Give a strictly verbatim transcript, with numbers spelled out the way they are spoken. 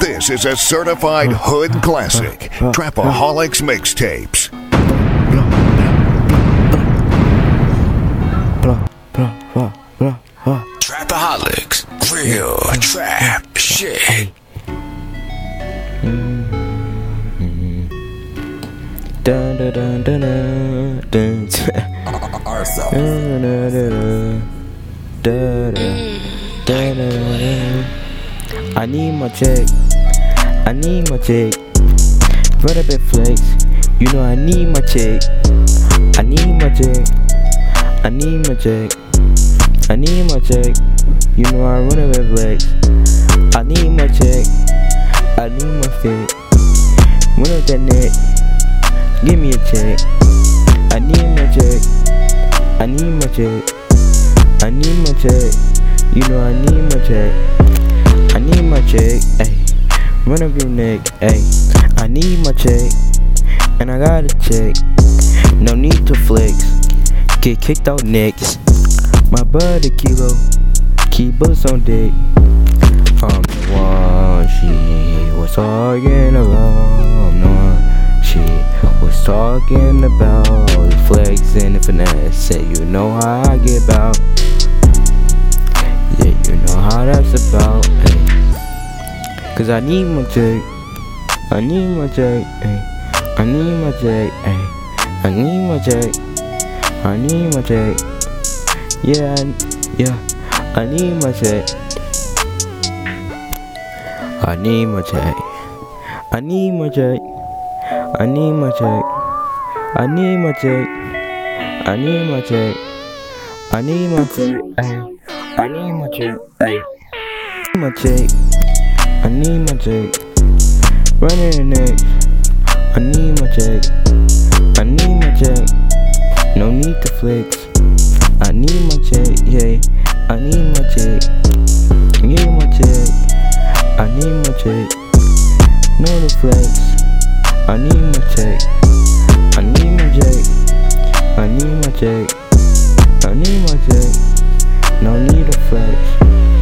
This is a certified hood classic. Trapaholics Mixtapes. Trapaholics, real trap shit. Dun dun dun dun dun dun dun. I need my check. I need my check. Run up and flex. You know I need my check. I need my check. I need my check. I need my check. You know I run up and flex. I need my check. I need my fit. Run up that neck. Give me a check. I need my check. I need my check. I need my check. You know I need my check. I need my check. Ayy. Run up your neck. Ayy. I need my check. And I got a check. No need to flex. Get kicked out next. My buddy Kilo. Keep us on deck. I'm the one she was talking about. I'm the one she was talking about. The flex and the finesse. Say you know how I get about. Yeah, you know how that's about. Ay. Cause I need my check. I need my check. Ay. I need my check. Ay. I need my check. I need my check. Yeah, I, yeah. I need my check. I need my check. I need my check. I need my check. I need my check. I need my check. I need my check. Ay. I need my check. Ay. My check. I need my check. Running the next. I need my check. I need my check. No need to flex. I need my check. Yeah. I need my check. I need my check. I need my check. No to flex. I need my check. I need my check. I need my check. I need my check. No need to flex.